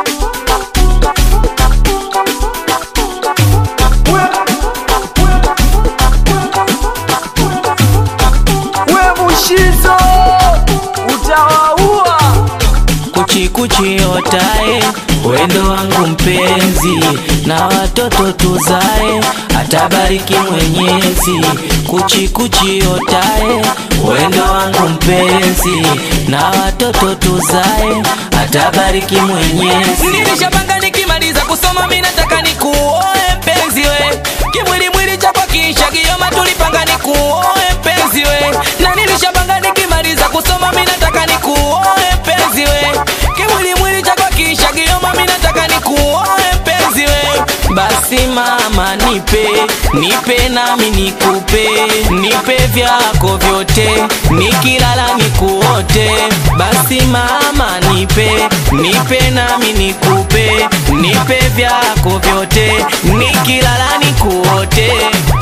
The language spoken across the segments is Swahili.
Mushizo utawaua. Kuchi otae, wendo wangu mpenzi, na watoto tuzae, atabariki Mwenyezi. Kuchi otae, wendo wangu mpenzi, na watoto tuzae, atabariki Mwenyezi. Nilishapanga nikimaliza kusoma mimi nataka nikuoe mpenzi we, kimwili chapa kisha kioma tulipanga nikuoe mpenzi we, na nilishapanga nikimaliza kusoma mimi nataka nikuoe mpenzi we, kimwili chapa kisha kioma mimi nataka nikuoe mpenzi we. Basi mama nipe nami nikupe, nipe vyako vyote, nikilala nikuote. Basi mama nipe nami nikupe, nipe vyako vyote, nikilala nikuote.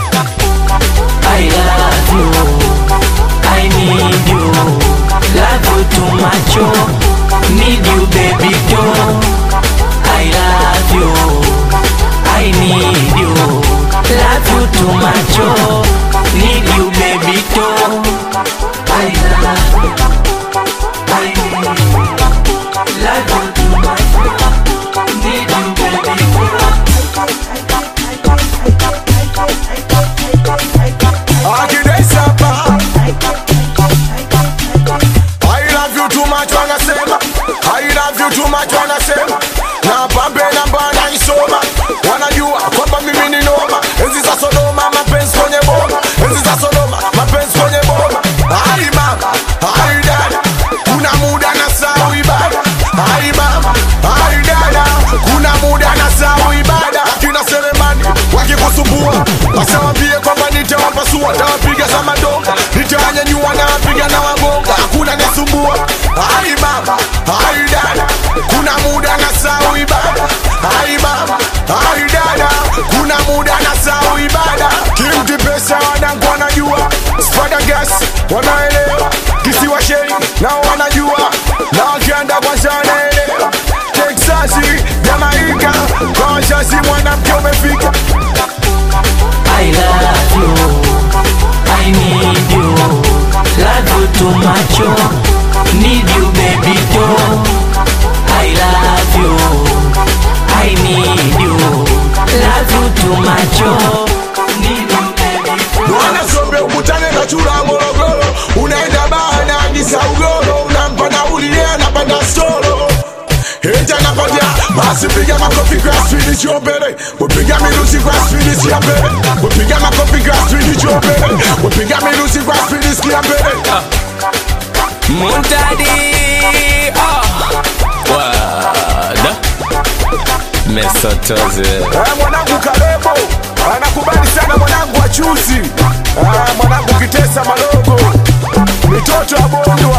I love you, I need you, love you too much, need you baby too. I love you, I need you, love you too much, need you baby too. I love you, I need you, love you too much, need you baby too. Akidesapa I love you too much wanasema, I love you too much wanasema, na pambe na mbana isoma, wanajua kwamba mimi ni noma. Enzi za Sodoma mapenzi kwenye boma, enzi za Sodoma mapenzi kwenye boma. Ai mama, ai dada, kuna muda na saa ibada. Ai mama, ai dada, kuna muda na saa ibada. Kina Selemani wakikusumbua, basi waambie kwamba nitawapasua, tawapiga za madonga, nitawanyanyua na wapiga na wagonga, hakuna nisumbua. Ai mama, ai dada, kuna muda na saa ibada. Ai mama, ai dada, kuna muda na saa ibada. Kimti pesa wadangu wanajua, Spada gas wanaelewa, kisiwa sheri nao wanajua, na wakianda kwa wanaelewa. Texasi, Jamaica, kwa washazi mwanamke umefika. I love you, I need you, love you too much, need you baby too. I love you, I need you, love you too much, need you baby too. Mwana sobe ukutane na chura Morogoro, unaenda bahana Agisa Ugoro, unampa na uliea na panda solo. Heta na padia, basi piga makofi grass finish your belly. Upiga milusi grass finish your belly. Upiga makofi grass finish your belly. Upiga milusi grass finish your belly. Muntadi, wada mesotoze. Mwanangu Kalebo anakubali sana, mwanangu Achuzi, mwanangu Kitesa Malogo, mitoto ya Bondo